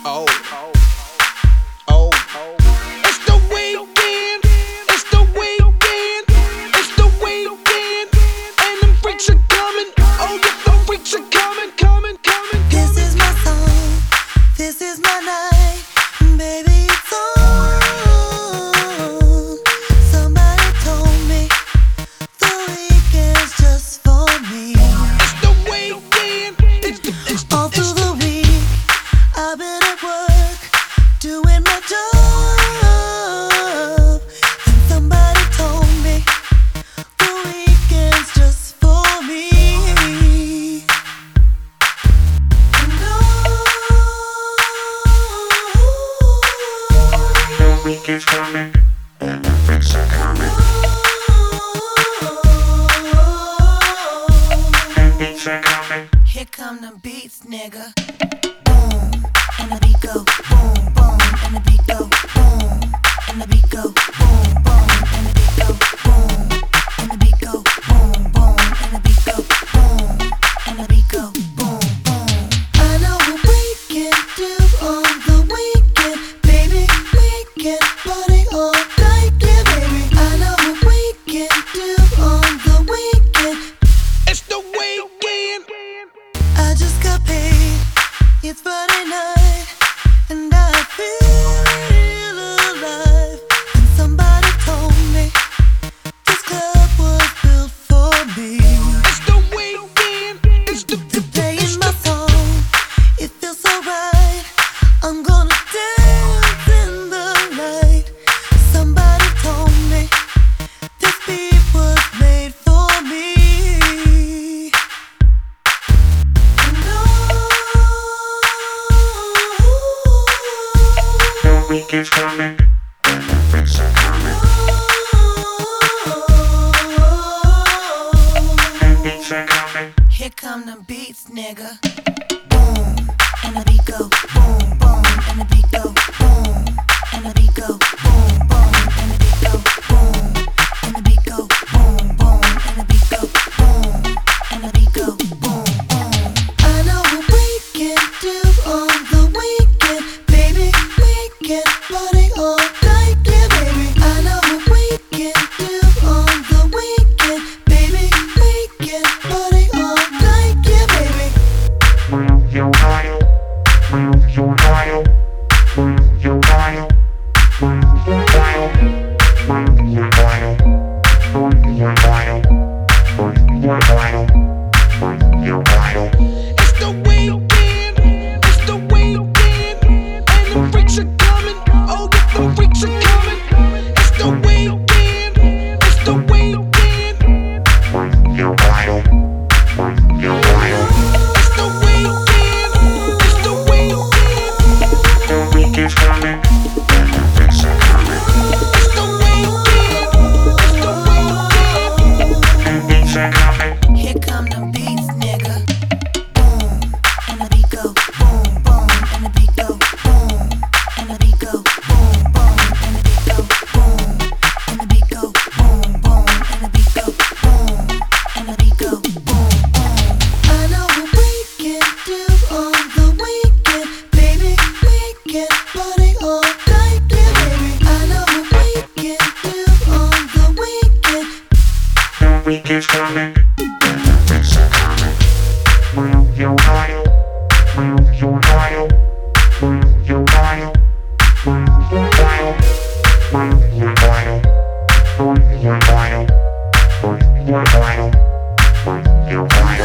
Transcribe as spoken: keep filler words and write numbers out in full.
Oh, oh, it's the weekend, it's the weekend, it's the weekend, and them freaks are coming. Oh, yeah, the freaks are coming, coming, coming. This is my song, this is my night, baby, it's on. Somebody told me the weekend's just for me. It's the weekend, it's the, it's the, All it's through the, the week, I've been at work, doing my job. And somebody told me the weekend's just for me. And The weekend's coming, and the freaks are coming, and beats are coming. here come the beats, nigga. Boom, and the beat go boom, boom, and the beat go boom, and the beat go boom, boom, and the beat go boom, and the beat go boom, boom, and the beat go boom, and the beat go boom, boom. I know what we can do on the weekend, baby. We can party all night, yeah, baby. I know what we can do on the weekend. it's the weekend. I just got paid, it's Friday night, and I feel alive. And somebody told me this club was built for me. It's the weekend, it's the, To playing my song, it feels so right. I'm gonna dance in the night. Somebody told me this beat was made for me. And The weekend's coming, and the freaks are coming, and beats are coming. here come the beats, nigga. Boom, and the beat go boom, boom, and the beat go boom, and the beat go boom, boom, and the beat go boom, and the beat go boom, boom, and the beat go boom, and the beat go boom, boom. I know what we can do on the weekend, baby. We can party all night, yeah, baby. I know what we can do on the weekend, baby. We can party all night, yeah, baby. Move your dial, move your dial, move your dial, move your dial, move your dial, move your dial, move your dial, move your dial. It's the weekend, it's the weekend, and the freaks are coming. Oh, yeah, the freaks are coming. It's the weekend, it's the weekend, Move your dial, move your dial. it's the weekend, it's the weekend, The weekend's coming, and the freaks are coming, it's the weekend, it's the weekend. and beats are coming. Here come the beats, nigga. Boom, and the beat go boom, boom, and the beat go boom, and the beat go boom, boom, and the beat go boom, and the beat go boom, boom, and the beat go boom, and the beat go boom, boom. I know what we can do on the weekend, baby. We can party all night, yeah, baby. I know what we can do on the weekend. The weekend's coming, and the freaks are coming. Move your dial, move your dial, move your dial, move your dial, move your dial, move your dial, move your dial, move your dial.